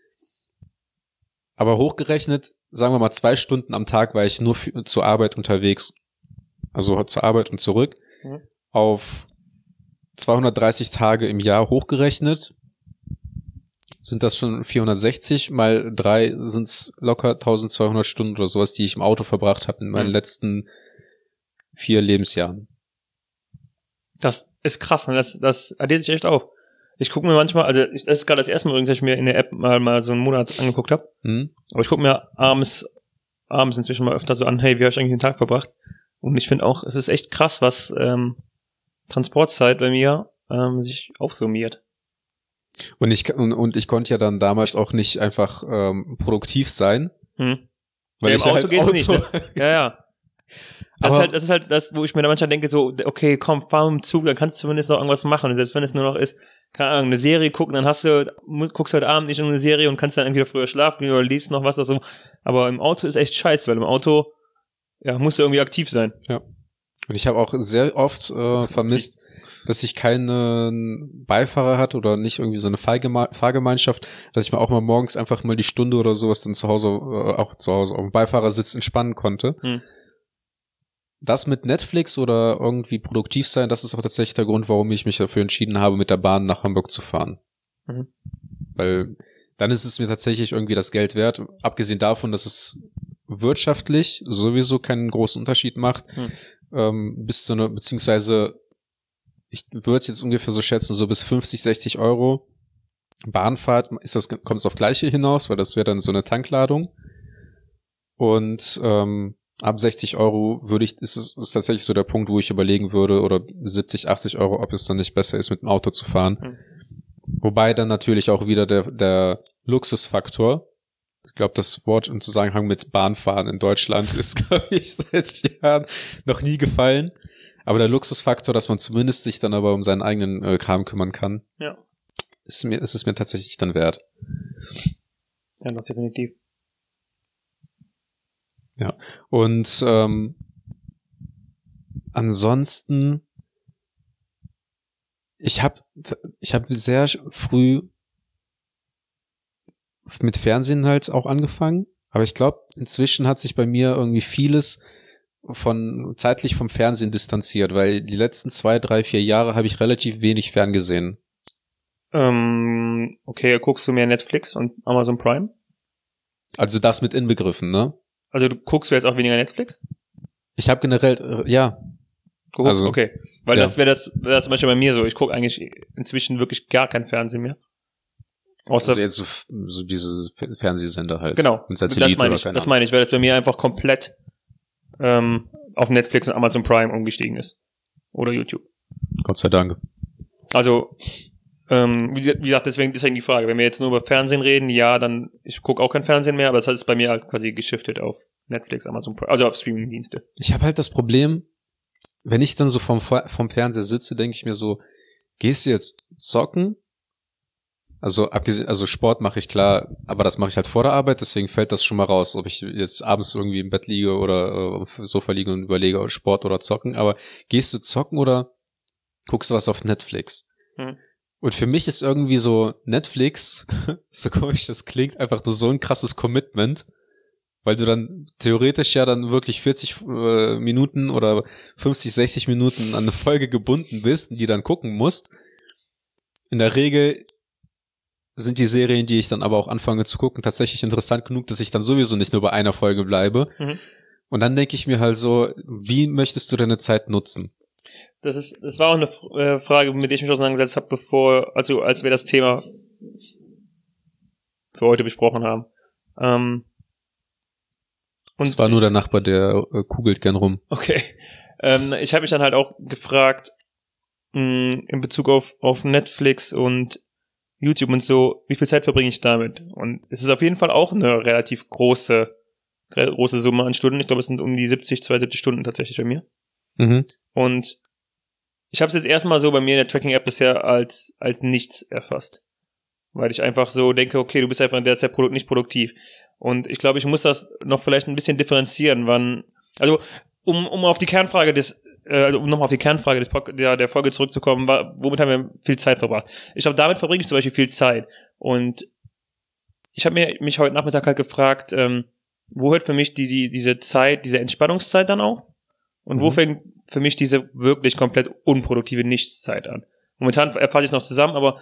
Aber hochgerechnet, sagen wir mal 2 Stunden am Tag war ich nur zur Arbeit unterwegs. Also zur Arbeit und zurück. Auf 230 Tage im Jahr hochgerechnet sind das schon 460, mal 3 sind es locker 1200 Stunden oder sowas, die ich im Auto verbracht habe in meinen letzten 4 Lebensjahren. Das ist krass, ne? Das addiert sich echt auf. Ich gucke mir manchmal, also das ist gerade das erste Mal, dass ich mir in der App mal so einen Monat angeguckt habe. Aber ich gucke mir abends inzwischen mal öfter so an, hey, wie habe ich eigentlich den Tag verbracht? Und ich finde auch, es ist echt krass, was Transportzeit bei mir sich aufsummiert. Und ich konnte ja dann damals auch nicht einfach produktiv sein. Weil ja, im Auto geht's nicht, ne? Ja. Das ist halt das, wo ich mir da manchmal denke, so, okay, komm, fahr mit dem Zug, dann kannst du zumindest noch irgendwas machen. Und selbst wenn es nur noch ist, keine Ahnung, eine Serie gucken, dann guckst du heute Abend nicht nur eine Serie und kannst dann entweder früher schlafen oder liest noch was oder so. Aber im Auto ist echt scheiße, weil im Auto, ja, musst du irgendwie aktiv sein. Ja. Und ich habe auch sehr oft vermisst, dass ich keinen Beifahrer hatte oder nicht irgendwie so eine Fahrgemeinschaft, dass ich mir auch mal morgens einfach mal die Stunde oder sowas dann zu Hause auf dem Beifahrersitz entspannen konnte. Das mit Netflix oder irgendwie produktiv sein, das ist auch tatsächlich der Grund, warum ich mich dafür entschieden habe, mit der Bahn nach Hamburg zu fahren. Weil dann ist es mir tatsächlich irgendwie das Geld wert, abgesehen davon, dass es wirtschaftlich sowieso keinen großen Unterschied macht, beziehungsweise ich würde jetzt ungefähr so schätzen, so bis 50, 60 Euro Bahnfahrt kommt es auf Gleiche hinaus, weil das wäre dann so eine Tankladung. Und ab 60 Euro ist tatsächlich so der Punkt, wo ich überlegen würde, oder 70, 80 Euro, ob es dann nicht besser ist, mit dem Auto zu fahren. Wobei dann natürlich auch wieder der Luxusfaktor, ich glaube, das Wort im Zusammenhang mit Bahnfahren in Deutschland ist, glaube ich, seit Jahren noch nie gefallen. Aber der Luxusfaktor, dass man zumindest sich dann aber um seinen eigenen Kram kümmern kann, ist es mir tatsächlich dann wert. Ja, doch, definitiv. Ja, und ansonsten, ich hab sehr früh mit Fernsehen halt auch angefangen, aber ich glaube, inzwischen hat sich bei mir irgendwie vieles zeitlich vom Fernsehen distanziert, weil die letzten 2, 3, 4 Jahre habe ich relativ wenig ferngesehen. Okay, guckst du mehr Netflix und Amazon Prime? Also das mit inbegriffen, ne? Also guckst du jetzt auch weniger Netflix? Ich habe generell, ja. Geguckt? Also, okay. Weil ja. das wäre zum Beispiel bei mir so. Ich gucke eigentlich inzwischen wirklich gar kein Fernsehen mehr. Außer Also jetzt so diese Fernsehsender halt. genau, Mit Satellit das meine ich. oder keine Das Ahnung. meine ich, weil das bei mir einfach komplett auf Netflix und Amazon Prime umgestiegen ist. Oder YouTube. Gott sei Dank. Also, wie gesagt, deswegen die Frage. Wenn wir jetzt nur über Fernsehen reden, ja, dann, ich gucke auch kein Fernsehen mehr, aber das heißt, es ist bei mir halt quasi geschiftet auf Netflix, Amazon Prime, also auf Streaming-Dienste. Ich habe halt das Problem, wenn ich dann so vom Fernseher sitze, denke ich mir so, gehst du jetzt zocken? Also abgesehen, also Sport mache ich klar, aber das mache ich halt vor der Arbeit, deswegen fällt das schon mal raus, ob ich jetzt abends irgendwie im Bett liege oder auf dem Sofa liege und überlege, Sport oder zocken, aber gehst du zocken oder guckst du was auf Netflix? Und für mich ist irgendwie so Netflix, so komisch das klingt, einfach so ein krasses Commitment, weil du dann theoretisch ja dann wirklich 40 Minuten oder 50, 60 Minuten an eine Folge gebunden bist und die dann gucken musst. In der Regel sind die Serien, die ich dann aber auch anfange zu gucken, tatsächlich interessant genug, dass ich dann sowieso nicht nur bei einer Folge bleibe. Und dann denke ich mir halt so, wie möchtest du deine Zeit nutzen? Das war auch eine Frage, mit der ich mich auseinandergesetzt habe, als wir das Thema für heute besprochen haben. Und es war nur der Nachbar, der kugelt gern rum. Okay. Ich habe mich dann halt auch gefragt, in Bezug auf Netflix und YouTube und so, wie viel Zeit verbringe ich damit? Und es ist auf jeden Fall auch eine relativ große Summe an Stunden. Ich glaube, es sind um die 72 Stunden tatsächlich bei mir. Und ich habe es jetzt erstmal so bei mir in der Tracking-App bisher als nichts erfasst. Weil ich einfach so denke, okay, du bist einfach in der Zeit nicht produktiv. Und ich glaube, ich muss das noch vielleicht ein bisschen differenzieren, also um auf die Kernfrage nochmal auf die Kernfrage der Folge zurückzukommen, womit haben wir viel Zeit verbracht? Ich glaube, damit verbringe ich zum Beispiel viel Zeit. Und ich habe mich heute Nachmittag halt gefragt, wo hört für mich diese Zeit, diese Entspannungszeit dann auf? Und wo fängt für mich diese wirklich komplett unproduktive Nichtszeit an? Momentan erfasse ich es noch zusammen, aber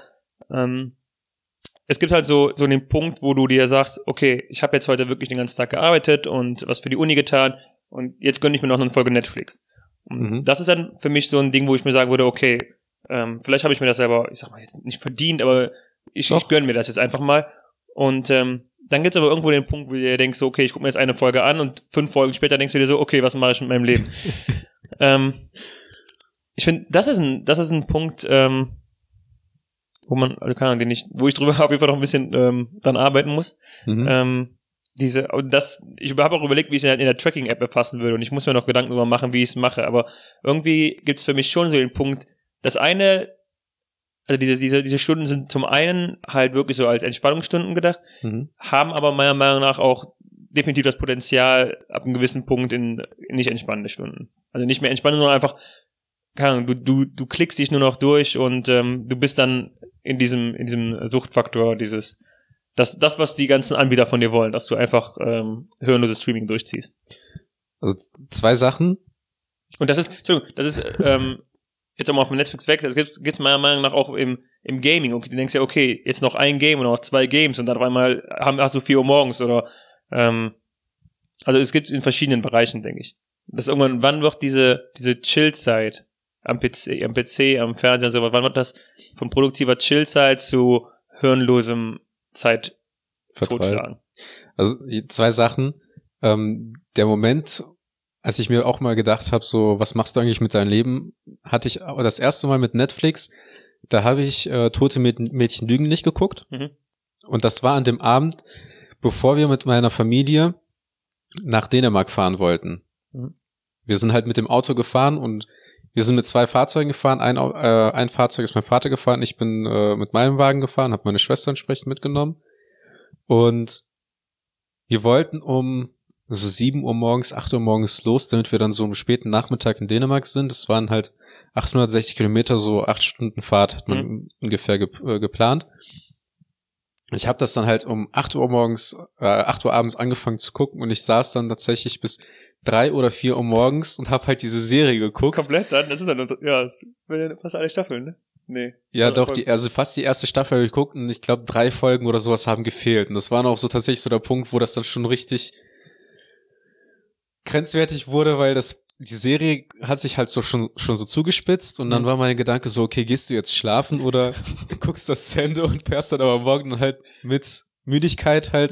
es gibt halt so den Punkt, wo du dir sagst, okay, ich habe jetzt heute wirklich den ganzen Tag gearbeitet und was für die Uni getan und jetzt gönne ich mir noch eine Folge Netflix. Und das ist dann für mich so ein Ding, wo ich mir sagen würde, okay, vielleicht habe ich mir das selber, ich sag mal jetzt nicht verdient, aber ich gönne mir das jetzt einfach mal. Und dann gibt's aber irgendwo den Punkt, wo du dir denkst, so, okay, ich gucke mir jetzt eine Folge an und 5 Folgen später denkst du dir so, okay, was mache ich mit meinem Leben? Ich finde, das ist ein Punkt, wo man, also keine Ahnung, wo ich drüber auf jeden Fall noch ein bisschen dran arbeiten muss. Ich habe auch überlegt, wie ich es in der Tracking-App erfassen würde und ich muss mir noch Gedanken darüber machen, wie ich es mache, aber irgendwie gibt's für mich schon so den Punkt, das eine, also diese Stunden sind zum einen halt wirklich so als Entspannungsstunden gedacht, haben aber meiner Meinung nach auch definitiv das Potenzial ab einem gewissen Punkt in nicht entspannende Stunden. Also nicht mehr entspannend, sondern einfach, keine Ahnung, du klickst dich nur noch durch und du bist dann in diesem Suchtfaktor, das, was die ganzen Anbieter von dir wollen, dass du einfach hörenloses Streaming durchziehst. Also 2 Sachen. Und das ist jetzt auch mal von Netflix weg, das gibt's meiner Meinung nach auch im Gaming. Okay, du denkst ja, okay, jetzt noch ein Game oder noch 2 Games und dann auf einmal hast du 4 Uhr morgens oder also es gibt in verschiedenen Bereichen, denke ich. Das irgendwann, wann wird diese Chill-Zeit am PC, am Fernseher und so, wann wird das von produktiver Chill-Zeit zu hirnlosem Zeit totschlagen? Also 2 Sachen. Der Moment, als ich mir auch mal gedacht habe, so, was machst du eigentlich mit deinem Leben, hatte ich das erste Mal mit Netflix, da habe ich Tote Mädchen lügen nicht geguckt. Und das war an dem Abend, bevor wir mit meiner Familie nach Dänemark fahren wollten. Wir sind halt mit dem Auto gefahren und wir sind mit 2 Fahrzeugen gefahren. Ein Fahrzeug ist mein Vater gefahren, ich bin mit meinem Wagen gefahren, habe meine Schwester entsprechend mitgenommen. Und wir wollten um so 7 Uhr morgens, 8 Uhr morgens los, damit wir dann so am späten Nachmittag in Dänemark sind. Das waren halt 860 Kilometer, so 8 Stunden Fahrt hat man ungefähr geplant. Ich habe das dann halt um 8 Uhr abends angefangen zu gucken und ich saß dann tatsächlich bis 3 oder 4 Uhr morgens und habe halt diese Serie geguckt. Komplett dann? Das ist dann, ja, das sind fast alle Staffeln, ne? Nee. Ja, doch, fast die erste Staffel geguckt und ich glaube 3 Folgen oder sowas haben gefehlt. Und das war auch so tatsächlich so der Punkt, wo das dann schon richtig grenzwertig wurde, weil das die Serie hat sich halt so schon so zugespitzt und dann war mein Gedanke so, okay, gehst du jetzt schlafen oder guckst das zu Ende und fährst dann aber morgen halt mit Müdigkeit halt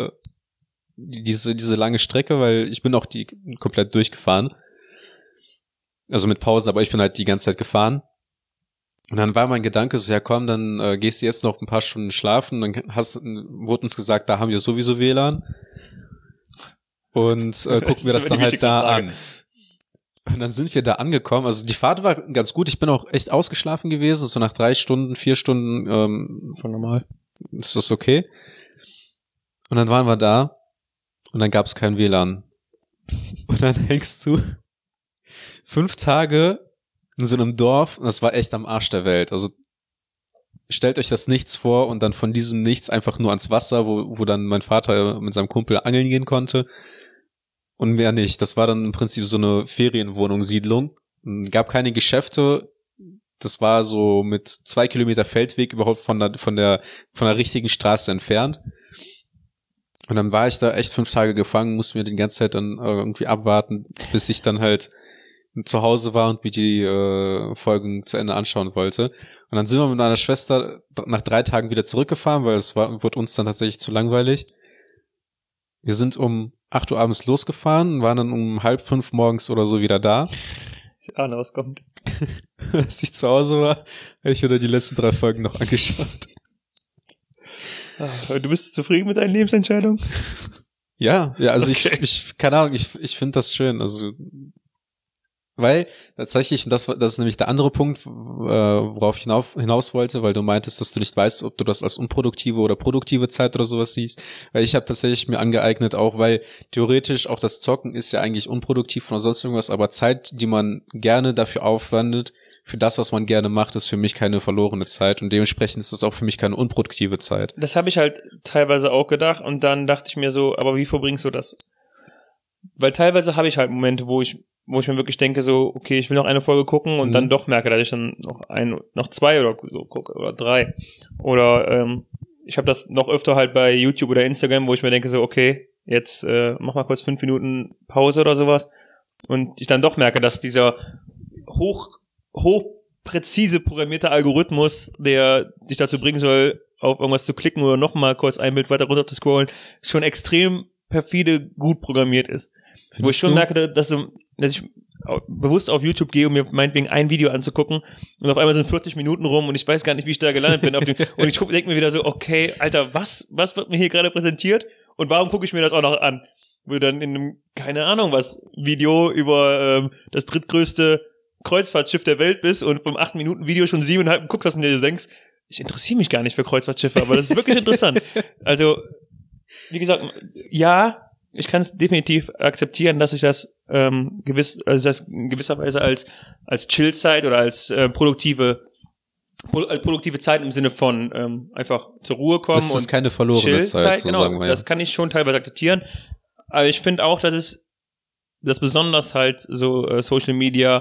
diese lange Strecke, weil ich bin auch die komplett durchgefahren. Also mit Pausen, aber ich bin halt die ganze Zeit gefahren. Und dann war mein Gedanke so, ja komm, dann gehst du jetzt noch ein paar Stunden schlafen, dann wurde uns gesagt, da haben wir sowieso WLAN. Und gucken wir das dann halt da an. Und dann sind wir da angekommen. Also die Fahrt war ganz gut. Ich bin auch echt ausgeschlafen gewesen. So nach 3 Stunden, 4 Stunden Voll normal. ist das okay. Und dann waren wir da und dann gab es kein WLAN. Und dann hängst du 5 Tage in so einem Dorf und das war echt am Arsch der Welt. Also stellt euch das Nichts vor und dann von diesem Nichts einfach nur ans Wasser, wo dann mein Vater mit seinem Kumpel angeln gehen konnte. Und mehr nicht. Das war dann im Prinzip so eine Ferienwohnung-Siedlung. Gab keine Geschäfte. Das war so mit 2 Kilometer Feldweg überhaupt von der richtigen Straße entfernt. Und dann war ich da echt 5 Tage gefangen, musste mir die ganze Zeit dann irgendwie abwarten, bis ich dann halt zu Hause war und mir die Folgen zu Ende anschauen wollte. Und dann sind wir mit meiner Schwester nach 3 Tagen wieder zurückgefahren, weil wurde uns dann tatsächlich zu langweilig. Wir sind um 8 Uhr abends losgefahren, waren dann um 4:30 morgens oder so wieder da. Ich ahne, was kommt. Als ich zu Hause war, habe ich wieder die letzten 3 Folgen noch angeschaut. Du bist zufrieden mit deinen Lebensentscheidungen? Ja, also okay. ich keine Ahnung, ich finde das schön, also weil tatsächlich, und das ist nämlich der andere Punkt, worauf ich hinaus wollte, weil du meintest, dass du nicht weißt, ob du das als unproduktive oder produktive Zeit oder sowas siehst, weil ich habe tatsächlich mir angeeignet, auch weil theoretisch auch das Zocken ist ja eigentlich unproduktiv oder sonst irgendwas, aber Zeit, die man gerne dafür aufwendet, für das, was man gerne macht, ist für mich keine verlorene Zeit und dementsprechend ist das auch für mich keine unproduktive Zeit. Das habe ich halt teilweise auch gedacht und dann dachte ich mir so, aber wie verbringst du das? Weil teilweise habe ich halt Momente, wo ich mir wirklich denke so, okay, ich will noch eine Folge gucken und dann doch merke, dass ich dann noch 2 oder so gucke oder 3. Oder ich habe das noch öfter halt bei YouTube oder Instagram, wo ich mir denke so, okay, jetzt mach mal kurz 5 Minuten Pause oder sowas und ich dann doch merke, dass dieser hochpräzise programmierte Algorithmus, der dich dazu bringen soll, auf irgendwas zu klicken oder nochmal kurz ein Bild weiter runter zu scrollen, schon extrem perfide gut programmiert ist. Findest wo ich schon merke, dass ich bewusst auf YouTube gehe, um mir meinetwegen ein Video anzugucken und auf einmal sind 40 Minuten rum und ich weiß gar nicht, wie ich da gelandet bin. Und ich denke mir wieder so, okay, Alter, was wird mir hier gerade präsentiert und warum gucke ich mir das auch noch an? Wo du dann in einem, keine Ahnung was, Video über das drittgrößte Kreuzfahrtschiff der Welt bist und vom 8-Minuten-Video schon 7,5 guckst und dir denkst, ich interessiere mich gar nicht für Kreuzfahrtschiffe, aber das ist wirklich interessant. Also, wie gesagt, ja, ich kann es definitiv akzeptieren, dass ich das in gewisser Weise als Chill-Zeit oder als produktive Zeit im Sinne von einfach zur Ruhe kommen. Das ist keine verlorene Zeit, so genau, sagen wir. Das kann ich schon teilweise akzeptieren. Aber ich finde auch, dass besonders halt so Social Media,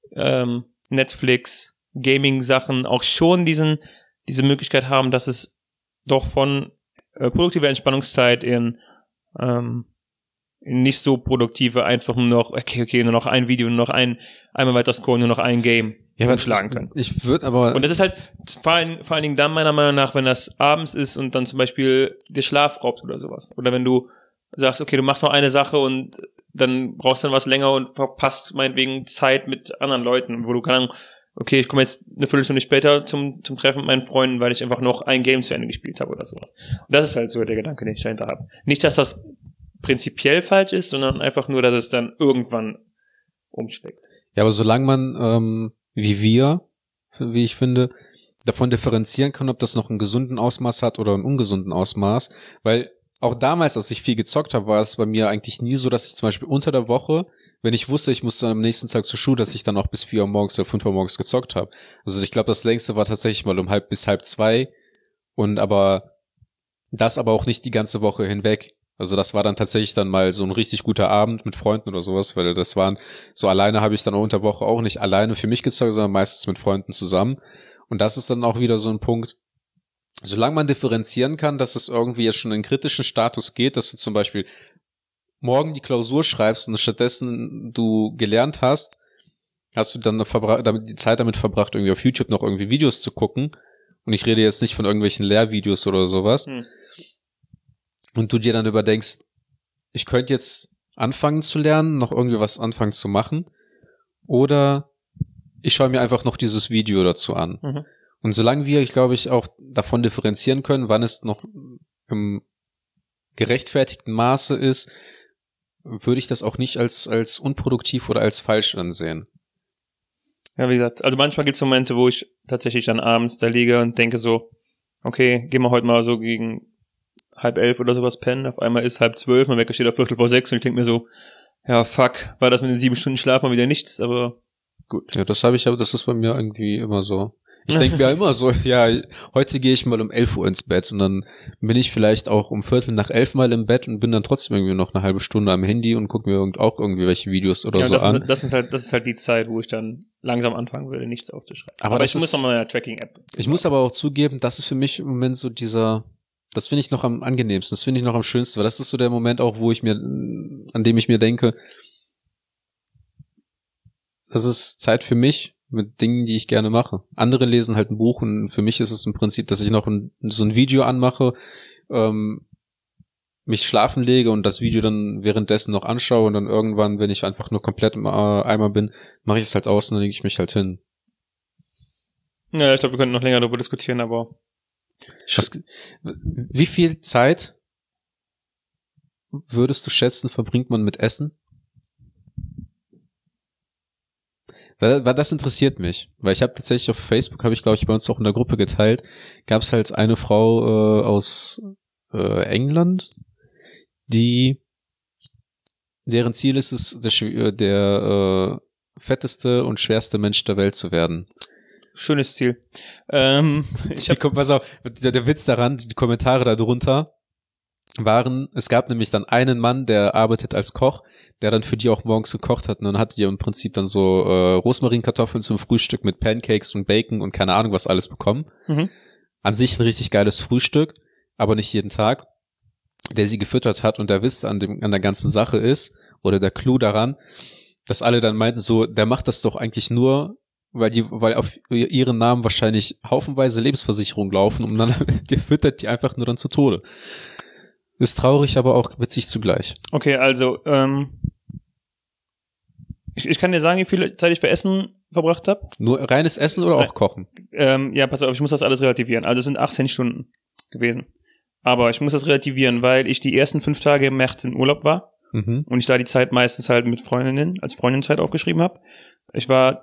Netflix, Gaming-Sachen auch schon diese Möglichkeit haben, dass es doch von produktiver Entspannungszeit in nicht so produktive, einfach nur noch, okay, nur noch ein Video, nur noch einmal weiter scrollen, nur noch ein Game schlagen können. Ich würde aber... Und das ist halt vor allen Dingen dann meiner Meinung nach, wenn das abends ist und dann zum Beispiel der Schlaf raubt oder sowas. Oder wenn du sagst, okay, du machst noch eine Sache und dann brauchst du dann was länger und verpasst meinetwegen Zeit mit anderen Leuten, wo du keine Ahnung, okay, ich komme jetzt eine Viertelstunde später zum Treffen mit meinen Freunden, weil ich einfach noch ein Game zu Ende gespielt habe oder sowas. Und das ist halt so der Gedanke, den ich dahinter habe. Nicht, dass das prinzipiell falsch ist, sondern einfach nur, dass es dann irgendwann umschlägt. Ja, aber solange man, wie ich finde, davon differenzieren kann, ob das noch einen gesunden Ausmaß hat oder einen ungesunden Ausmaß, weil auch damals, als ich viel gezockt habe, war es bei mir eigentlich nie so, dass ich zum Beispiel unter der Woche, wenn ich wusste, ich musste am nächsten Tag zur Schule, dass ich dann auch bis 4 Uhr morgens oder 5 Uhr morgens gezockt habe. Also ich glaube, das längste war tatsächlich mal um 1:30 und aber das aber auch nicht die ganze Woche hinweg. Also das war dann tatsächlich dann mal so ein richtig guter Abend mit Freunden oder sowas, weil das waren, so alleine habe ich dann unter der Woche auch nicht alleine für mich gezockt, sondern meistens mit Freunden zusammen. Und das ist dann auch wieder so ein Punkt, solange man differenzieren kann, dass es irgendwie jetzt schon in den kritischen Status geht, dass du zum Beispiel morgen die Klausur schreibst und stattdessen du gelernt hast, hast du dann die Zeit damit verbracht, irgendwie auf YouTube noch irgendwie Videos zu gucken. Und ich rede jetzt nicht von irgendwelchen Lehrvideos oder sowas. Und du dir dann überdenkst, ich könnte jetzt anfangen zu lernen, noch irgendwie was anfangen zu machen. Oder ich schaue mir einfach noch dieses Video dazu an. Und solange wir, glaube ich, auch davon differenzieren können, wann es noch im gerechtfertigten Maße ist, würde ich das auch nicht als unproduktiv oder als falsch ansehen. Ja, wie gesagt, also manchmal gibt's Momente, wo ich tatsächlich dann abends da liege und denke so, okay, gehen wir heute mal so gegen 10:30 oder sowas pennen. Auf einmal ist 11:30, mein Wecker steht auf 5:45 und ich denke mir so, ja, fuck, war das mit den 7 Stunden Schlaf mal wieder nichts, aber gut. Ja, das ist bei mir irgendwie immer so. Ich denke mir immer so, ja, heute gehe ich mal um 11 Uhr ins Bett und dann bin ich vielleicht auch um 11:15 mal im Bett und bin dann trotzdem irgendwie noch eine halbe Stunde am Handy und gucke mir auch irgendwie welche Videos oder so an. Das ist halt die Zeit, wo ich dann langsam anfangen würde, nichts aufzuschreiben. Aber ich muss noch mal eine Tracking-App. Ich muss aber auch zugeben, das ist für mich im Moment so das finde ich noch am angenehmsten, das finde ich noch am schönsten, weil das ist so der Moment auch, an dem ich mir denke, das ist Zeit für mich, mit Dingen, die ich gerne mache. Andere lesen halt ein Buch und für mich ist es im Prinzip, dass ich noch so ein Video anmache, mich schlafen lege und das Video dann währenddessen noch anschaue und dann irgendwann, wenn ich einfach nur komplett im Eimer bin, mache ich es halt aus und dann lege ich mich halt hin. Ja, ich glaube, wir könnten noch länger darüber diskutieren, aber wie viel Zeit würdest du schätzen, verbringt man mit Essen? Weil das interessiert mich, weil ich habe tatsächlich auf Facebook, habe ich glaube ich bei uns auch in der Gruppe geteilt, gab es halt eine Frau aus England, deren Ziel ist es, der fetteste und schwerste Mensch der Welt zu werden. Schönes Ziel. Pass auf, der Witz daran, die Kommentare da drunter waren, es gab nämlich dann einen Mann, der arbeitet als Koch, der dann für die auch morgens gekocht hat und dann hatte die im Prinzip dann so Rosmarinkartoffeln zum Frühstück mit Pancakes und Bacon und keine Ahnung was alles bekommen. An sich ein richtig geiles Frühstück, aber nicht jeden Tag, der sie gefüttert hat und der Witz an der ganzen Sache ist, oder der Clou daran, dass alle dann meinten so, der macht das doch eigentlich nur, weil auf ihren Namen wahrscheinlich haufenweise Lebensversicherungen laufen und dann der füttert die einfach nur dann zu Tode. Ist traurig, aber auch witzig zugleich. Okay, also ich kann dir sagen, wie viel Zeit ich für Essen verbracht habe. Nur reines Essen oder auch Kochen? Ja, pass auf, ich muss das alles relativieren. Also es sind 18 Stunden gewesen. Aber ich muss das relativieren, weil ich die ersten 5 Tage im März in Urlaub war und ich da die Zeit meistens halt mit Freundinnen als Freundinnenzeit aufgeschrieben habe. Ich war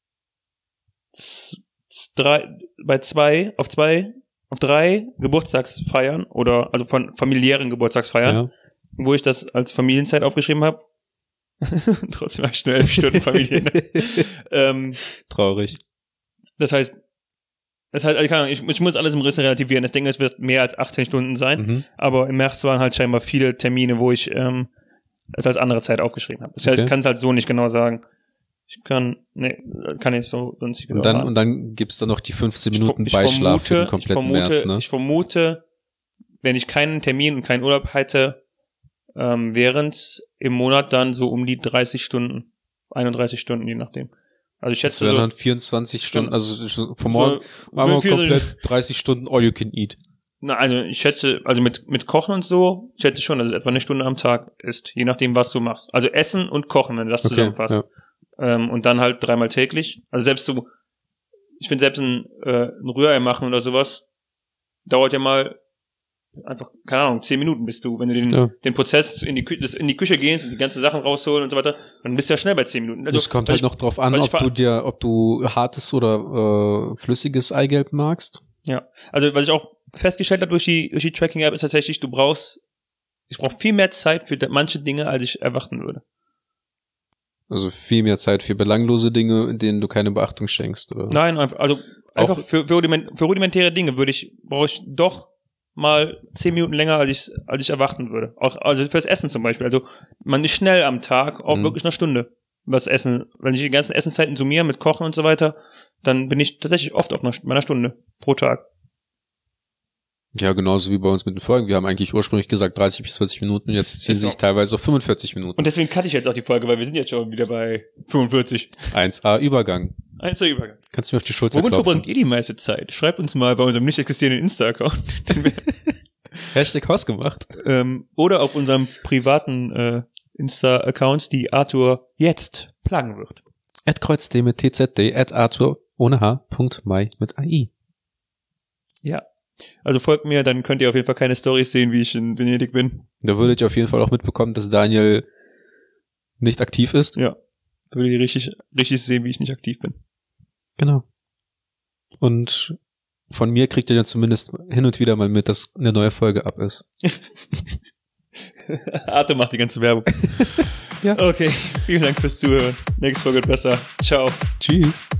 auf 3 Geburtstagsfeiern oder also von familiären Geburtstagsfeiern, wo ich das als Familienzeit aufgeschrieben habe. Trotzdem habe ich nur 11 Stunden Familie. Traurig. Das heißt, ich muss alles im Riss relativieren. Ich denke, es wird mehr als 18 Stunden sein. Aber im März waren halt scheinbar viele Termine, wo ich es als andere Zeit aufgeschrieben habe. Das heißt, ich kann es halt so nicht genau sagen. Kann ich so sonst nicht genau und dann gibt's da noch die 15 Minuten Beischlaf für den kompletten März, ne? Ich vermute, wenn ich keinen Termin und keinen Urlaub hätte, während im Monat dann so um die 30 Stunden, 31 Stunden, je nachdem. Also ich schätze so. Dann 24 Stunden, also vom Morgen machen wir komplett 30 Stunden all you can eat. Na, also ich schätze, also mit Kochen und so, ich schätze schon, dass es etwa 1 Stunde am Tag ist, je nachdem, was du machst. Also Essen und Kochen, wenn du das zusammenfasst. Ja. Und dann halt 3-mal täglich. Also selbst so, ich finde selbst ein Rührei machen oder sowas, dauert ja mal einfach, keine Ahnung, 10 Minuten bist du, wenn du den Prozess in die Küche gehst und die ganzen Sachen rausholen und so weiter, dann bist du ja schnell bei 10 Minuten. Also, das kommt halt noch drauf an, ob du hartes oder flüssiges Eigelb magst. Ja, also was ich auch festgestellt habe durch die Tracking-App ist tatsächlich, ich brauche viel mehr Zeit für manche Dinge, als ich erwarten würde. Also viel mehr Zeit für belanglose Dinge, in denen du keine Beachtung schenkst, oder? Nein, einfach für rudimentäre Dinge brauche ich doch mal 10 Minuten länger, als ich erwarten würde. Auch, also fürs Essen zum Beispiel. Also man ist schnell am Tag, auch wirklich 1 Stunde. Was essen. Wenn ich die ganzen Essenszeiten summiere mit Kochen und so weiter, dann bin ich tatsächlich oft auf einer Stunde pro Tag. Ja, genauso wie bei uns mit den Folgen. Wir haben eigentlich ursprünglich gesagt 30 bis 40 Minuten, jetzt ziehen sich teilweise auf 45 Minuten. Und deswegen cutte ich jetzt auch die Folge, weil wir sind jetzt schon wieder bei 45. 1A Übergang. 1er Übergang. Kannst du mir auf die Schulter Womit klopfen? verbringt ihr die meiste Zeit? Schreibt uns mal bei unserem nicht existierenden Insta-Account. Hashtag Hausgemacht. Oder auf unserem privaten Insta-Account, die Arthur jetzt plagen wird. @kreuzd mit TZD, @Arthur ohne H.mai mit AI. Ja. Also folgt mir, dann könnt ihr auf jeden Fall keine Storys sehen, wie ich in Venedig bin. Da würdet ihr auf jeden Fall auch mitbekommen, dass Daniel nicht aktiv ist. Ja. Da würdet ihr richtig sehen, wie ich nicht aktiv bin. Genau. Und von mir kriegt ihr dann zumindest hin und wieder mal mit, dass eine neue Folge ab ist. Arthur macht die ganze Werbung. Ja. Okay, vielen Dank fürs Zuhören. Nächste Folge wird besser. Ciao. Tschüss.